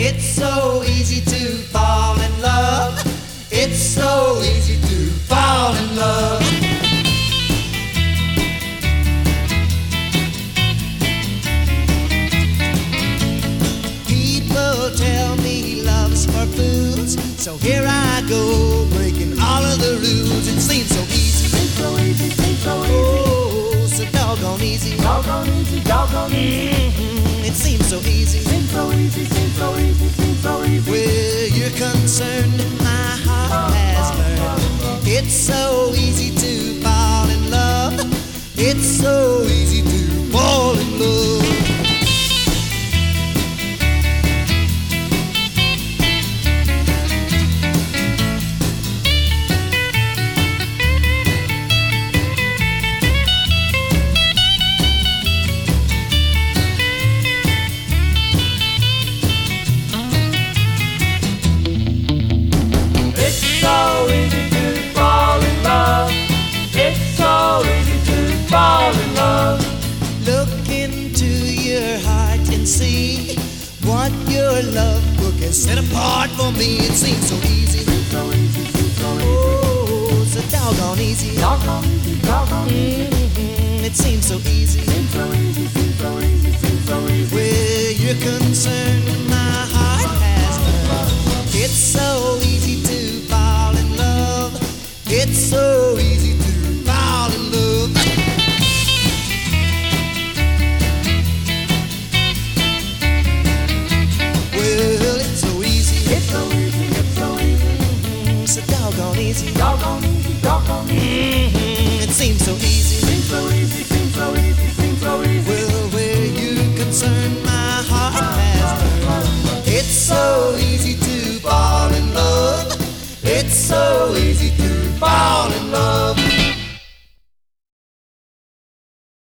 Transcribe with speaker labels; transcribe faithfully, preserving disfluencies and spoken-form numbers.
Speaker 1: It's so easy to fall in love. It's so easy to fall in love. People tell me love's for fools, so here I go, breaking all of the rules. It seems so easy,
Speaker 2: Seems so easy, seems so easy.
Speaker 1: oh, so doggone easy.
Speaker 2: Doggone easy, doggone easy.
Speaker 1: Mhm, it seems so easy.
Speaker 2: Seems so easy, seems so easy, seems so easy.
Speaker 1: Where you're concerned, my heart has learned. It's so easy to fall in love. It's so easy to fall in love.
Speaker 2: It's so easy to fall in love. It's so easy to fall in love.
Speaker 1: Look into your heart and see what your love book has set apart for me. It seems so easy,
Speaker 2: Seems so easy, seems so easy.
Speaker 1: oh, so doggone easy.
Speaker 2: Doggone easy, doggone easy.
Speaker 1: Mhm, it seems so easy.
Speaker 2: Seems so easy, seems so easy, seems so easy.
Speaker 1: Where you're concerned, my heart has learned. It's so easy to fall in love. It's so easy to fall in love. Well, it's so easy,
Speaker 2: It's so easy, it's so easy.
Speaker 1: mm, so doggone easy.
Speaker 2: Doggone easy, doggone easy.
Speaker 1: Mhm, it seems so easy.
Speaker 2: Seems so easy, seems so easy, seems so easy.
Speaker 1: Well, where you're concerned, my heart has learned. It's so easy to fall in love. It's so easy to fall in love.